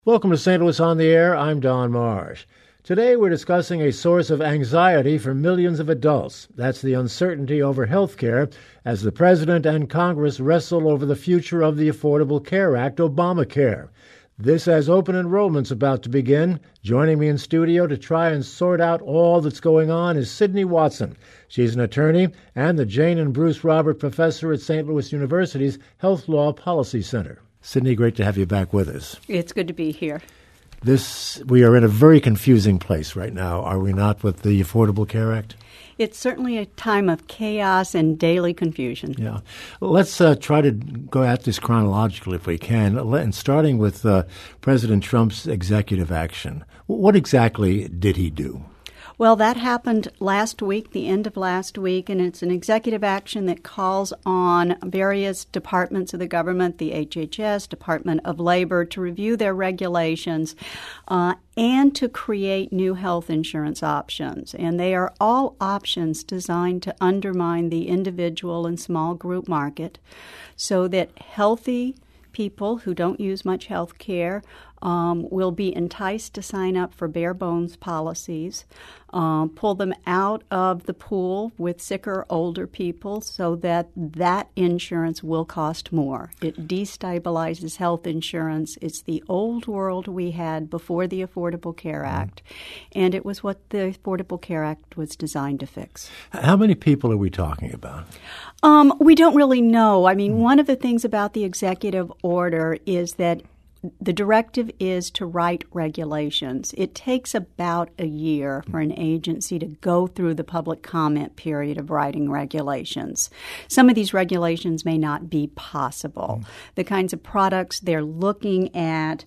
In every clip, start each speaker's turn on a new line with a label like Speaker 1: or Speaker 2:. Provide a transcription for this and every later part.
Speaker 1: Welcome to St. Louis on the Air. I'm Don Marsh. Today we're discussing a source of anxiety for millions of adults. That's the uncertainty over health care as the President and Congress wrestle over the future of the Affordable Care Act, Obamacare. This as open enrollment's about to begin. Joining me in studio to try and sort out all that's going on is Sydney Watson. She's an attorney and the Jane and Bruce Robert Professor at St. Louis University's Health Law Policy Center. Sydney, great to have you back with us.
Speaker 2: It's good to be here.
Speaker 1: We are in a very confusing place right now, are we not, with the Affordable Care Act?
Speaker 2: It's certainly a time of chaos and daily confusion.
Speaker 1: Yeah. Let's try to go at this chronologically if we can, and starting with President Trump's executive action. What exactly did he do?
Speaker 2: Well, that happened last week, the end of last week, and it's an executive action that calls on various departments of the government, the HHS, Department of Labor, to review their regulations and to create new health insurance options. And they are all options designed to undermine the individual and small group market so that healthy people who don't use much health care will be enticed to sign up for bare bones policies, pull them out of the pool with sicker, older people so that insurance will cost more. It destabilizes health insurance. It's the old world we had before the Affordable Care Act, and it was what the Affordable Care Act was designed to fix.
Speaker 1: How many people are we talking about?
Speaker 2: We don't really know. I mean, one of the things about the executive order is that the directive is to write regulations. It takes about a year for an agency to go through the public comment period of writing regulations. Some of these regulations may not be possible. The kinds of products they're looking at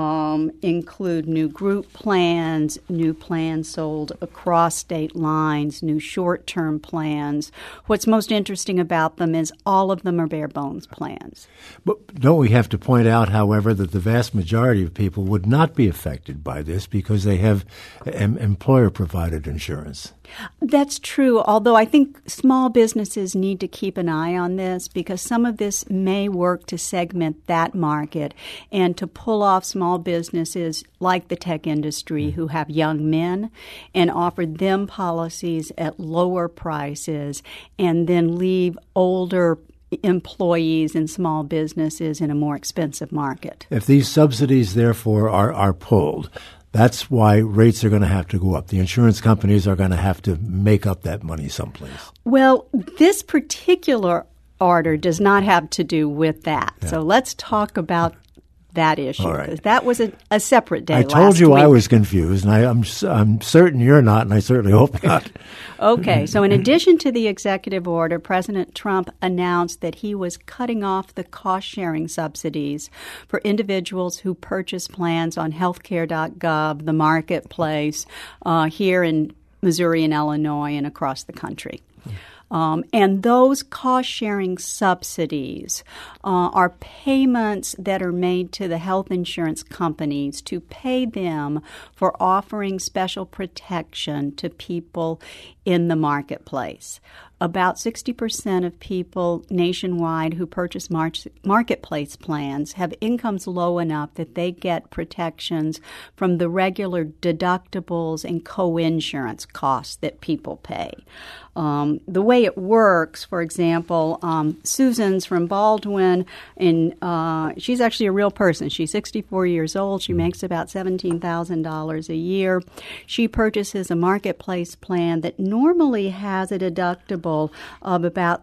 Speaker 2: include new group plans, new plans sold across state lines, new short-term plans. What's most interesting about them is all of them are bare bones plans.
Speaker 1: But don't we have to point out, however, that the vast majority of people would not be affected by this because they have employer-provided insurance?
Speaker 2: That's true, although I think small businesses need to keep an eye on this because some of this may work to segment that market and to pull off small businesses like the tech industry who have young men and offer them policies at lower prices and then leave older employees and small businesses in a more expensive market.
Speaker 1: If these subsidies, therefore, are pulled, that's why rates are going to have to go up. The insurance companies are going to have to make up that money someplace.
Speaker 2: Well, this particular order does not have to do with that. Yeah. So let's talk about that issue.
Speaker 1: All right.
Speaker 2: That was a separate day.
Speaker 1: I told you
Speaker 2: week.
Speaker 1: I was confused, and I'm certain you're not, and I certainly hope not.
Speaker 2: Okay, so in addition to the executive order, President Trump announced that he was cutting off the cost-sharing subsidies for individuals who purchase plans on healthcare.gov, the marketplace, here in Missouri and Illinois and across the country. And those cost-sharing subsidies are payments that are made to the health insurance companies to pay them for offering special protection to people in the marketplace. About 60% of people nationwide who purchase marketplace plans have incomes low enough that they get protections from the regular deductibles and co-insurance costs that people pay. The way it works, for example, Susan's from Baldwin, and she's actually a real person. She's 64 years old. She makes about $17,000 a year. She purchases a marketplace plan that normally has a deductible of about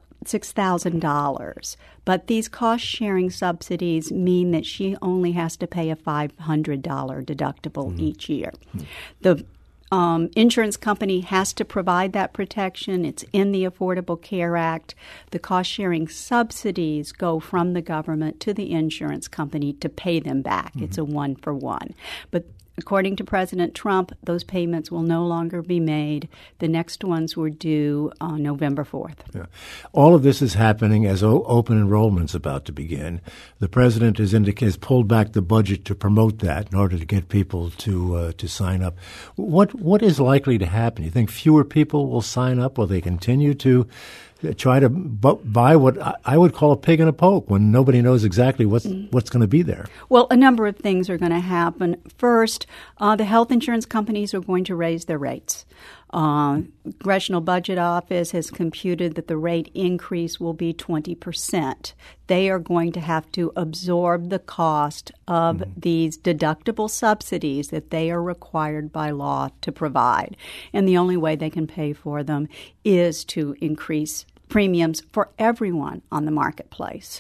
Speaker 2: $6,000. But these cost-sharing subsidies mean that she only has to pay a $500 deductible each year. The insurance company has to provide that protection. It's in the Affordable Care Act. The cost-sharing subsidies go from the government to the insurance company to pay them back. It's a one-for-one. But according to President Trump, those payments will no longer be made. The next ones were due on November 4th.
Speaker 1: Yeah. All of this is happening as open enrollment's about to begin. The president has pulled back the budget to promote that in order to get people to sign up. What is likely to happen? You think fewer people will sign up? Will they continue to try to buy what I would call a pig in a poke when nobody knows exactly what's going to be there?
Speaker 2: Well, a number of things are going to happen. First, the health insurance companies are going to raise their rates. Congressional Budget Office has computed that the rate increase will be 20%. They are going to have to absorb the cost of these deductible subsidies that they are required by law to provide. And the only way they can pay for them is to increase premiums for everyone on the marketplace.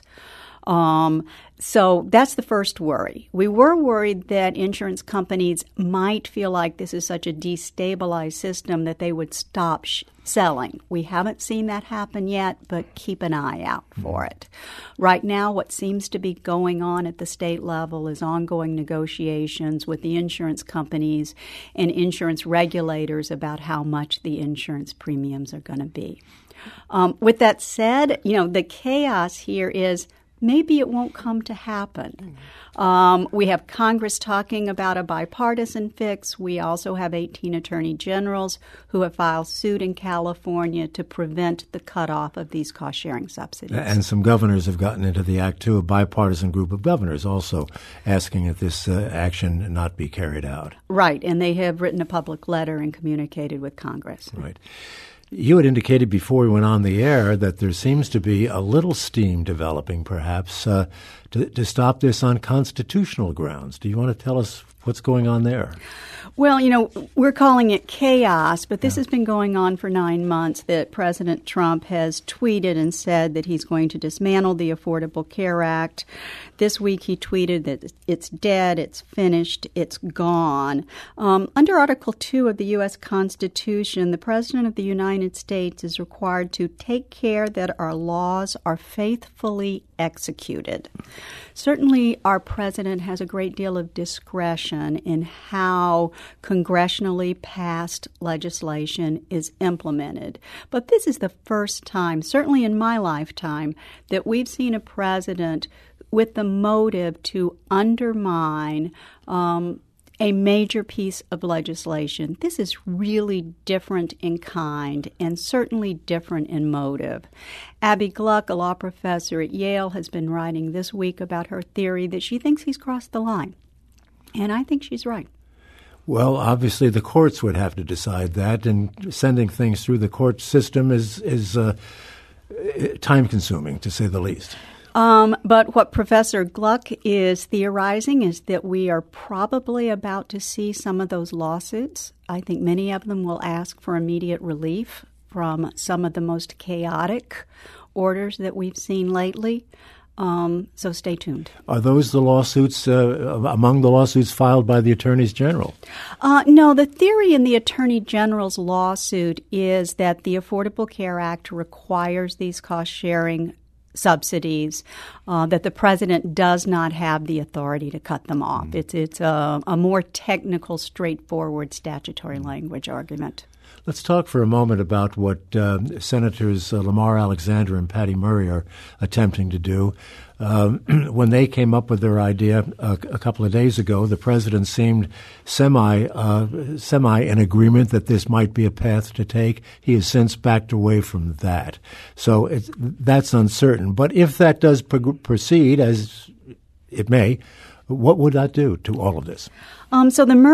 Speaker 2: So that's the first worry. We were worried that insurance companies might feel like this is such a destabilized system that they would stop selling. We haven't seen that happen yet, but keep an eye out for it. Right now, what seems to be going on at the state level is ongoing negotiations with the insurance companies and insurance regulators about how much the insurance premiums are going to be. With that said, the chaos here is maybe it won't come to happen. We have Congress talking about a bipartisan fix. We also have 18 attorney generals who have filed suit in California to prevent the cutoff of these cost-sharing subsidies.
Speaker 1: And some governors have gotten into the act, too, a bipartisan group of governors also asking that this action not be carried out.
Speaker 2: Right, and they have written a public letter and communicated with Congress.
Speaker 1: Right. You had indicated before we went on the air that there seems to be a little steam developing, perhaps, to stop this on constitutional grounds. Do you want to tell us what's going on there?
Speaker 2: Well, we're calling it chaos, but this has been going on for 9 months, that President Trump has tweeted and said that he's going to dismantle the Affordable Care Act. This week he tweeted that it's dead, it's finished, it's gone. Under Article 2 of the U.S. Constitution, the President of the United States is required to take care that our laws are faithfully executed. Certainly, our president has a great deal of discretion in how congressionally passed legislation is implemented. But this is the first time, certainly in my lifetime, that we've seen a president with the motive to undermine a major piece of legislation. This is really different in kind and certainly different in motive. Abby Gluck, a law professor at Yale, has been writing this week about her theory that she thinks he's crossed the line. And I think she's right.
Speaker 1: Well, obviously the courts would have to decide that, and sending things through the court system is time-consuming, to say the least.
Speaker 2: But what Professor Gluck is theorizing is that we are probably about to see some of those lawsuits. I think many of them will ask for immediate relief from some of the most chaotic orders that we've seen lately. So stay tuned.
Speaker 1: Are those the lawsuits, among the lawsuits filed by the attorneys general?
Speaker 2: No, the theory in the Attorney General's lawsuit is that the Affordable Care Act requires these cost-sharing subsidies, that the president does not have the authority to cut them off. It's a more technical, straightforward statutory language argument.
Speaker 1: Let's talk for a moment about what Senators Lamar Alexander and Patty Murray are attempting to do. When they came up with their idea a couple of days ago, the president seemed semi in agreement that this might be a path to take. He has since backed away from that. So that's uncertain. But if that does proceed, as it may, what would that do to all of this?
Speaker 2: So the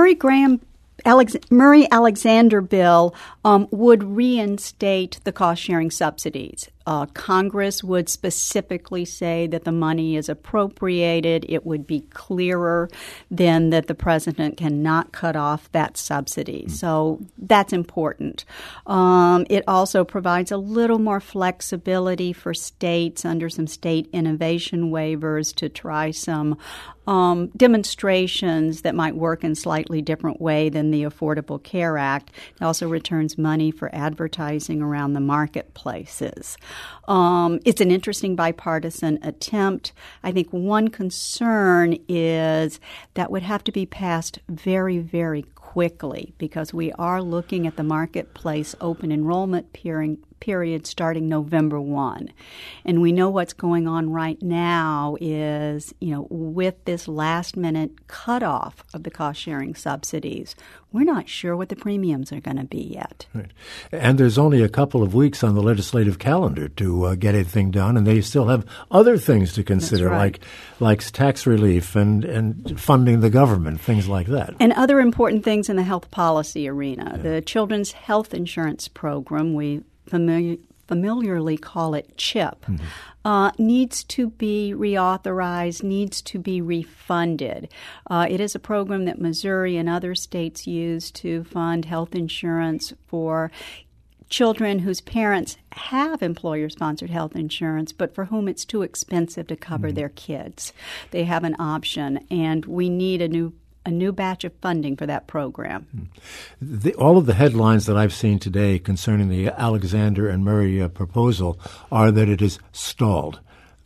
Speaker 2: Murray-Alexander bill would reinstate the cost-sharing subsidies. Congress would specifically say that the money is appropriated. It would be clearer then that the president cannot cut off that subsidy. So that's important. It also provides a little more flexibility for states under some state innovation waivers to try some demonstrations that might work in a slightly different way than the Affordable Care Act. It also returns money for advertising around the marketplaces. It's an interesting bipartisan attempt. I think one concern is that would have to be passed very, very quickly because we are looking at the marketplace open enrollment period starting November 1. And we know what's going on right now is, with this last-minute cutoff of the cost-sharing subsidies, we're not sure what the premiums are going to be yet.
Speaker 1: Right. And there's only a couple of weeks on the legislative calendar to get anything done, and they still have other things to consider,
Speaker 2: right.
Speaker 1: like tax relief and funding the government, things like that.
Speaker 2: And other important things in the health policy arena. Yeah. The Children's Health Insurance Program, we familiarly call it CHIP, needs to be reauthorized, needs to be refunded. It is a program that Missouri and other states use to fund health insurance for children whose parents have employer-sponsored health insurance, but for whom it's too expensive to cover their kids. They have an option, and we need a new batch of funding for that program.
Speaker 1: All of the headlines that I've seen today concerning the Alexander and Murray proposal are that it is stalled.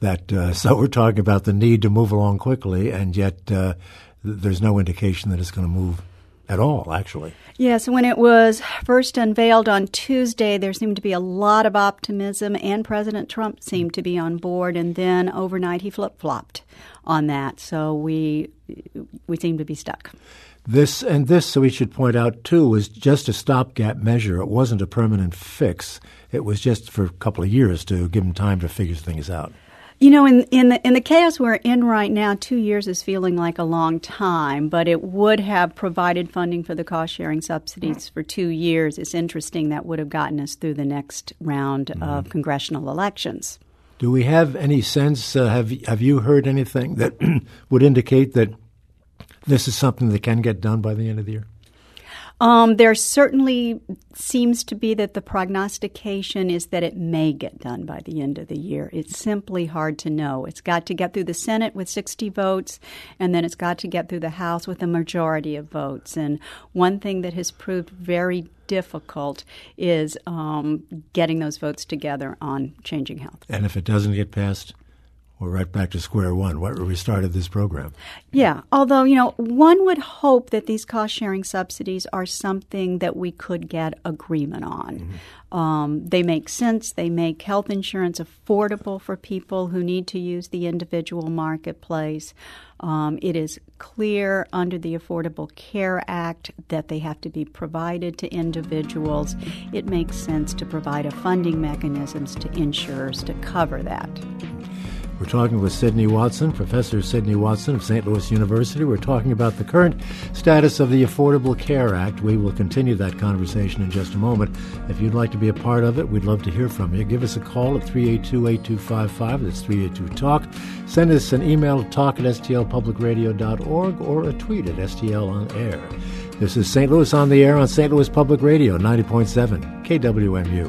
Speaker 1: So we're talking about the need to move along quickly, and yet there's no indication that it's going to move at all, actually.
Speaker 2: Yes, when it was first unveiled on Tuesday, there seemed to be a lot of optimism, and President Trump seemed to be on board, and then overnight he flip-flopped on that. So we seem to be stuck.
Speaker 1: This, so we should point out, too, was just a stopgap measure. It wasn't a permanent fix. It was just for a couple of years to give them time to figure things out.
Speaker 2: In the chaos we're in right now, 2 years is feeling like a long time, but it would have provided funding for the cost-sharing subsidies for 2 years. It's interesting that would have gotten us through the next round of congressional elections.
Speaker 1: Do we have any sense, have you heard anything that would indicate that this is something that can get done by the end of the year?
Speaker 2: There certainly seems to be that the prognostication is that it may get done by the end of the year. It's simply hard to know. It's got to get through the Senate with 60 votes, and then it's got to get through the House with a majority of votes. And one thing that has proved very difficult is getting those votes together on changing health.
Speaker 1: And if it doesn't get passed, we're right back to square one, where we started this program.
Speaker 2: Yeah, although, one would hope that these cost-sharing subsidies are something that we could get agreement on. They make sense. They make health insurance affordable for people who need to use the individual marketplace. It is clear under the Affordable Care Act that they have to be provided to individuals. It makes sense to provide a funding mechanisms to insurers to cover that.
Speaker 1: We're talking with Sydney Watson, Professor Sydney Watson of St. Louis University. We're talking about the current status of the Affordable Care Act. We will continue that conversation in just a moment. If you'd like to be a part of it, we'd love to hear from you. Give us a call at 382-8255. That's 382-TALK. Send us an email at talk@stlpublicradio.org or a tweet at STL on air. This is St. Louis on the Air on St. Louis Public Radio, 90.7 KWMU.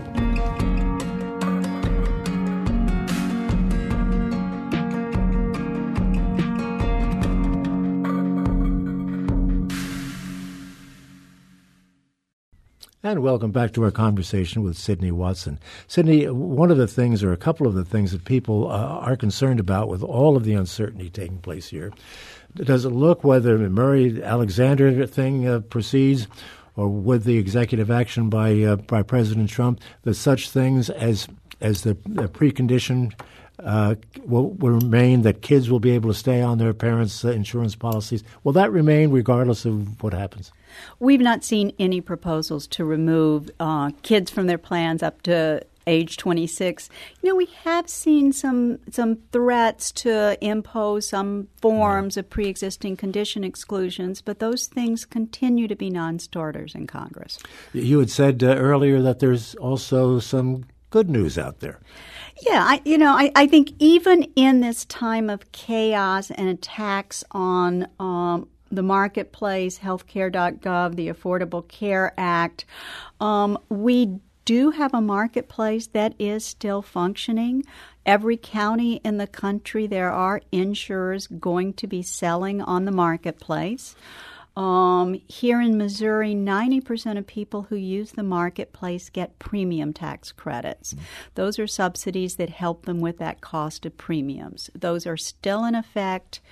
Speaker 1: And welcome back to our conversation with Sydney Watson. Sydney, one of the things, or a couple of the things that people are concerned about with all of the uncertainty taking place here, does it look whether the Murray-Alexander thing proceeds, or with the executive action by President Trump, that such things as the precondition will remain, that kids will be able to stay on their parents' insurance policies? Will that remain regardless of what happens?
Speaker 2: We've not seen any proposals to remove kids from their plans up to age 26. We have seen some threats to impose some forms of pre-existing condition exclusions, but those things continue to be non-starters in Congress. You
Speaker 1: had said earlier that there's also some good news out there.
Speaker 2: Yeah, I think even in this time of chaos and attacks on the marketplace, healthcare.gov, the Affordable Care Act, we do have a marketplace that is still functioning. Every county in the country, there are insurers going to be selling on the marketplace. Here in Missouri, 90% of people who use the marketplace get premium tax credits. Those are subsidies that help them with that cost of premiums. Those are still in effect.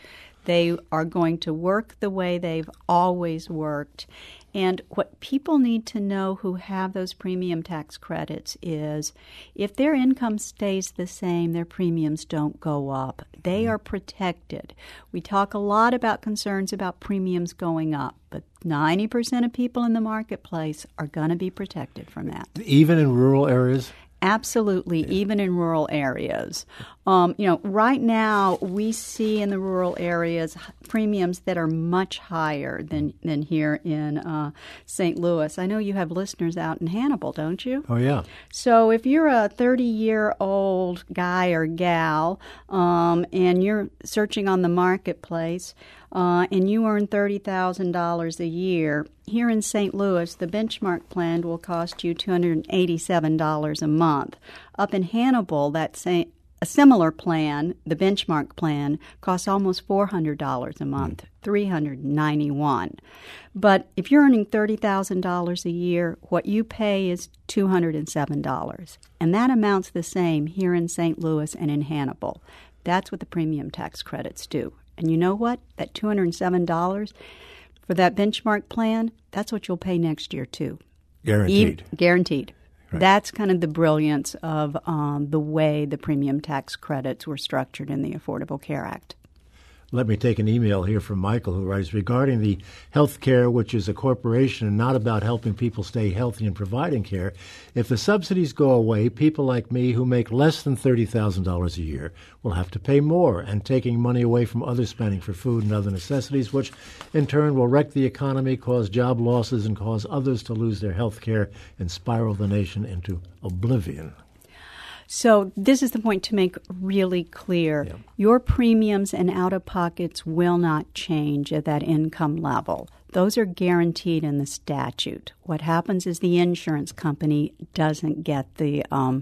Speaker 2: They are going to work the way they've always worked. And what people need to know who have those premium tax credits is if their income stays the same, their premiums don't go up. They are protected. We talk a lot about concerns about premiums going up, but 90% of people in the marketplace are going to be protected from that.
Speaker 1: Even in rural areas?
Speaker 2: Absolutely, even in rural areas. Right now we see in the rural areas premiums that are much higher than here in St. Louis. I know you have listeners out in Hannibal, don't you?
Speaker 1: Oh, yeah.
Speaker 2: So if you're a 30-year-old guy or gal and you're searching on the marketplace and you earn $30,000 a year, here in St. Louis, the benchmark plan will cost you $287 a month. Up in Hannibal, a similar plan, the benchmark plan, costs almost $400 a month, $391. But if you're earning $30,000 a year, what you pay is $207. And that amounts the same here in St. Louis and in Hannibal. That's what the premium tax credits do. And you know what? That $207 for that benchmark plan, that's what you'll pay next year, too.
Speaker 1: Guaranteed.
Speaker 2: Guaranteed.
Speaker 1: Right.
Speaker 2: That's kind of the brilliance of the way the premium tax credits were structured in the Affordable Care Act.
Speaker 1: Let me take an email here from Michael, who writes, regarding the health care, which is a corporation and not about helping people stay healthy and providing care, if the subsidies go away, people like me who make less than $30,000 a year will have to pay more, and taking money away from other spending for food and other necessities, which in turn will wreck the economy, cause job losses, and cause others to lose their health care and spiral the nation into oblivion.
Speaker 2: So this is the point to make really clear. Yeah. Your premiums and out-of-pockets will not change at that income level. Those are guaranteed in the statute. What happens is the insurance company doesn't get the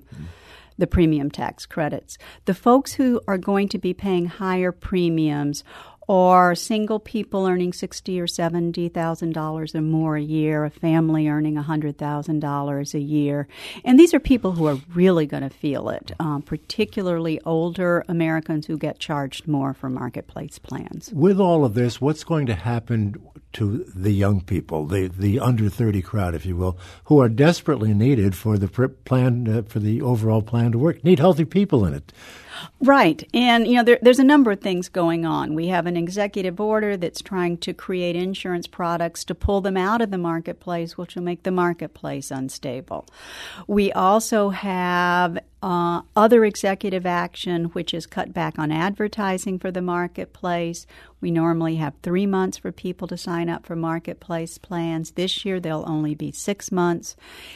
Speaker 2: premium tax credits. The folks who are going to be paying higher premiums or single people earning $60,000 or $70,000 or more a year, a family earning $100,000 a year. And these are people who are really going to feel it, particularly older Americans who get charged more for marketplace plans.
Speaker 1: With all of this, what's going to happen to the young people, the under 30 crowd, if you will, who are desperately needed for the plan, for the overall plan to work, need healthy people in it?
Speaker 2: Right. And, there's a number of things going on. We have an executive order that's trying to create insurance products to pull them out of the marketplace, which will make the marketplace unstable. We also have other executive action, which is cut back on advertising for the marketplace. We normally have 3 months for people to sign up for marketplace plans. This year, they'll only be 6 months.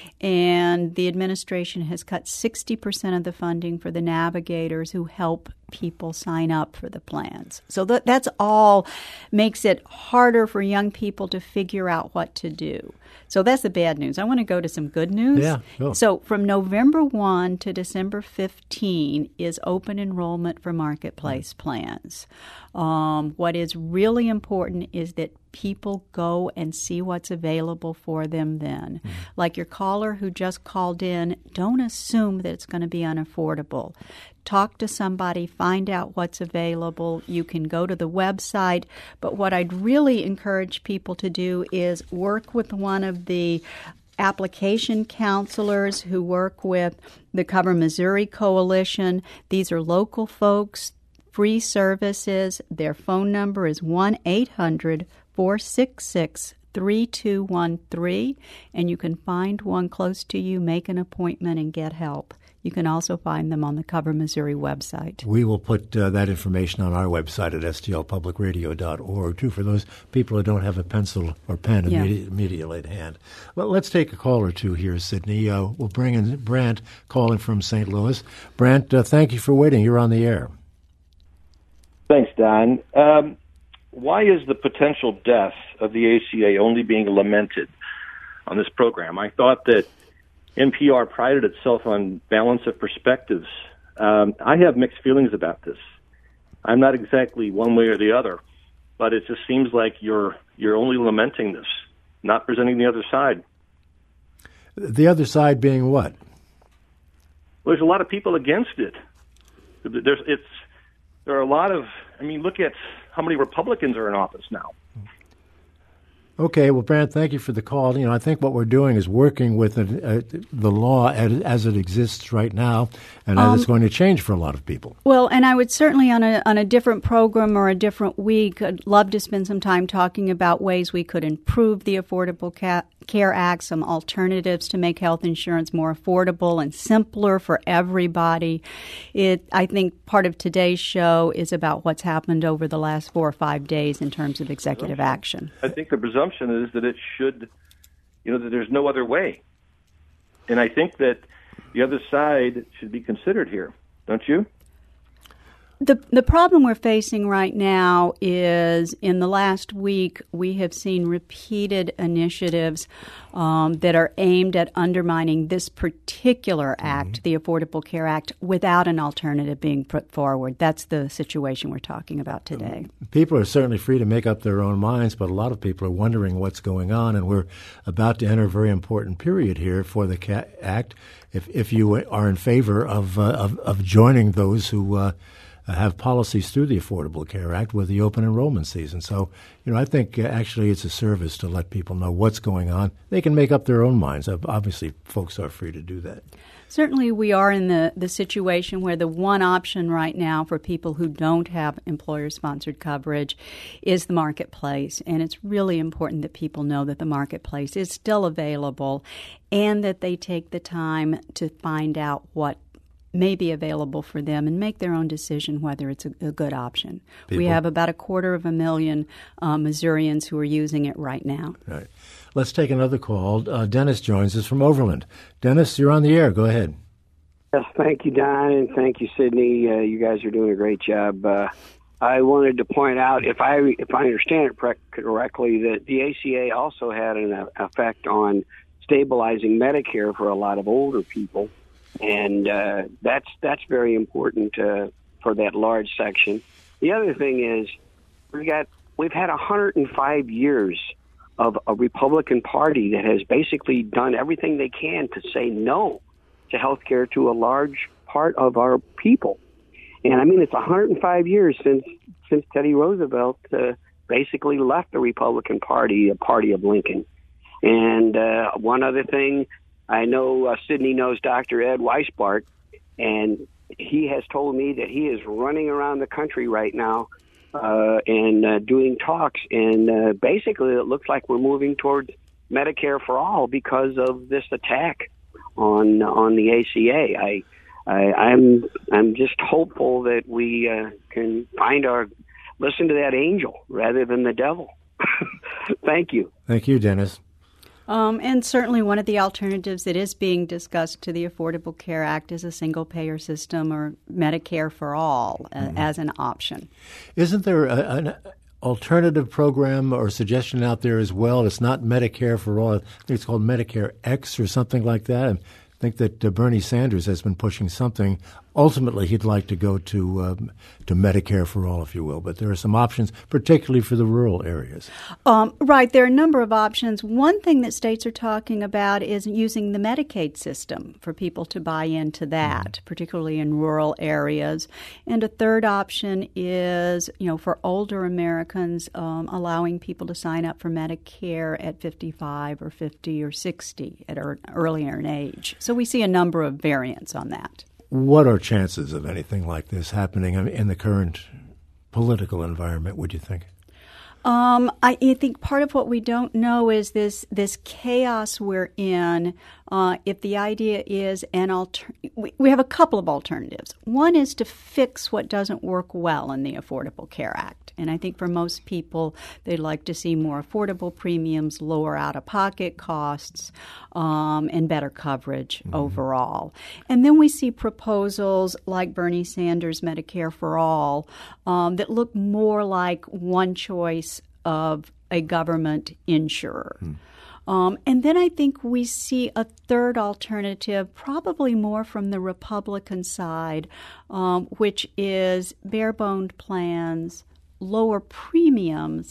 Speaker 2: And the administration has cut 60% of the funding for the navigators who help people sign up for the plans. So that's all makes it harder for young people to figure out what to do. So that's the bad news. I want to go to some good news.
Speaker 1: Yeah, sure.
Speaker 2: So from November 1 to December 15 is open enrollment for marketplace plans. What is really important is that people go and see what's available for them then. Mm-hmm. Like your caller who just called in, don't assume that it's going to be unaffordable. Talk to somebody, find out what's available. You can go to the website. But what I'd really encourage people to do is work with one of the application counselors who work with the Cover Missouri Coalition. These are local folks, free services. Their phone number is 1-800-466-3213, and you can find one close to you, make an appointment, and get help. You can also find them on the Cover Missouri website.
Speaker 1: We will put that information on our website at stlpublicradio.org, too, for those people who don't have a pencil or pen immediately at hand. Well, let's take a call or two here, Sydney. We'll bring in Brant calling from St. Louis. Brant, thank you for waiting. You're on the air.
Speaker 3: Thanks, Don. Why is the potential death of the ACA only being lamented on this program? I thought that NPR prided itself on balance of perspectives. I have mixed feelings about this. I'm not exactly one way or the other, but it just seems like you're only lamenting this, not presenting the other side.
Speaker 1: The other side being what?
Speaker 3: Well, there's a lot of people against it. There are a lot of, look at how many Republicans are in office now?
Speaker 1: Okay, well, Brant, thank you for the call. I think what we're doing is working with the law as it exists right now, and as it's going to change for a lot of people.
Speaker 2: Well, and I would certainly, on a different program or a different week, I'd love to spend some time talking about ways we could improve the Affordable Care Act, some alternatives to make health insurance more affordable and simpler for everybody. I think part of today's show is about what's happened over the last 4 or 5 days in terms of executive action.
Speaker 3: I think the presumption is that it should, that there's no other way. And I think that the other side should be considered here, don't you?
Speaker 2: The problem we're facing right now is in the last week we have seen repeated initiatives that are aimed at undermining this particular act, the Affordable Care Act, without an alternative being put forward. That's the situation we're talking about today.
Speaker 1: People are certainly free to make up their own minds, but a lot of people are wondering what's going on, and we're about to enter a very important period here for the Act. If you are in favor of joining those who have policies through the Affordable Care Act with the open enrollment season. So, I think actually it's a service to let people know what's going on. They can make up their own minds. Obviously, folks are free to do that.
Speaker 2: Certainly we are in the situation where the one option right now for people who don't have employer-sponsored coverage is the marketplace. And it's really important that people know that the marketplace is still available and that they take the time to find out what may be available for them and make their own decision whether it's a good option. We have about 250,000 Missourians who are using it right now.
Speaker 1: Right. Let's take another call. Dennis joins us from Overland. Dennis, you're on the air. Go ahead.
Speaker 4: Yes, thank you, Don, and thank you, Sydney. You guys are doing a great job. I wanted to point out, if I understand it correctly, that the ACA also had an effect on stabilizing Medicare for a lot of older people. And that's very important for that large section. The other thing is we've had 105 years of a Republican Party that has basically done everything they can to say no to health care to a large part of our people. And I mean, it's 105 years since Teddy Roosevelt basically left the Republican Party, a party of Lincoln. And one other thing, I know Sydney knows Dr. Ed Weisbart, and he has told me that he is running around the country right now and doing talks. And basically, it looks like we're moving towards Medicare for all because of this attack on the ACA. I'm just hopeful that we can listen to that angel rather than the devil. Thank you.
Speaker 1: Thank you, Dennis.
Speaker 2: And certainly one of the alternatives that is being discussed to the Affordable Care Act is a single-payer system or Medicare for all as an option.
Speaker 1: Isn't there an alternative program or suggestion out there as well? It's not Medicare for all. I think it's called Medicare X or something like that. I think that Bernie Sanders has been pushing something. Ultimately, he'd like to go to Medicare for all, if you will. But there are some options, particularly for the rural areas.
Speaker 2: Right. There are a number of options. One thing that states are talking about is using the Medicaid system for people to buy into that, particularly in rural areas. And a third option is, for older Americans, allowing people to sign up for Medicare at 55 or 50 or 60 at an earlier age. So we see a number of variants on that.
Speaker 1: What are chances of anything like this happening in the current political environment, would you think?
Speaker 2: I think part of what we don't know is this chaos we're in. If the idea is we have a couple of alternatives. One is to fix what doesn't work well in the Affordable Care Act. And I think for most people, they'd like to see more affordable premiums, lower out-of-pocket costs, and better coverage overall. And then we see proposals like Bernie Sanders' Medicare for All that look more like one choice of a government insurer. And then I think we see a third alternative, probably more from the Republican side, which is bare-boned plans, lower premiums,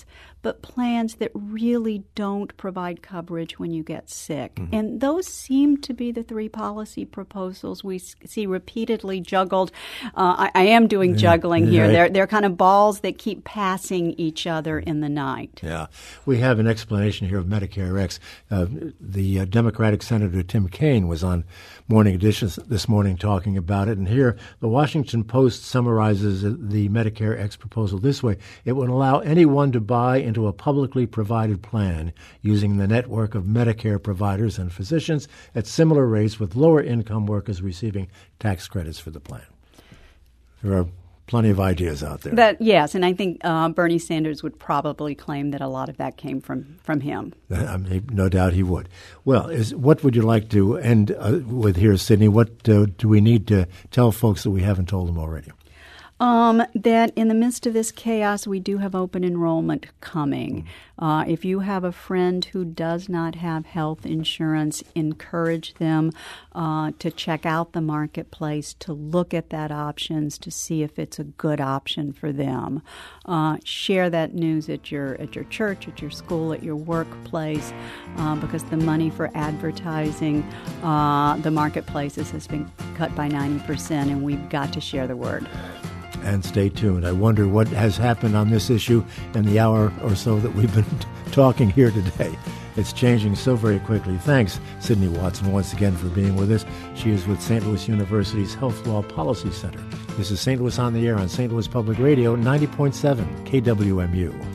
Speaker 2: but plans that really don't provide coverage when you get sick.
Speaker 1: Mm-hmm.
Speaker 2: And those seem to be the three policy proposals we see repeatedly juggled. I am doing juggling here.
Speaker 1: Right.
Speaker 2: They're kind of balls that keep passing each other in the night.
Speaker 1: Yeah. We have an explanation here of Medicare X. The Democratic Senator Tim Kaine was on Morning Edition this morning talking about it. And here, the Washington Post summarizes the Medicare X proposal this way. It would allow anyone to buy into a publicly provided plan using the network of Medicare providers and physicians at similar rates, with lower income workers receiving tax credits for the plan. There are plenty of ideas out there.
Speaker 2: Yes, and I think Bernie Sanders would probably claim that a lot of that came from him.
Speaker 1: I mean, no doubt he would. Well, what would you like to end with here, Sydney? What do we need to tell folks that we haven't told them already?
Speaker 2: That in the midst of this chaos, we do have open enrollment coming. If you have a friend who does not have health insurance, encourage them to check out the marketplace, to look at that options, to see if it's a good option for them. Share that news at your church, at your school, at your workplace, because the money for advertising the marketplaces has been cut by 90%, and we've got to share the word.
Speaker 1: And stay tuned. I wonder what has happened on this issue in the hour or so that we've been talking here today. It's changing so very quickly. Thanks, Sydney Watson, once again for being with us. She is with St. Louis University's Health Law Policy Center. This is St. Louis on the Air on St. Louis Public Radio, 90.7 KWMU.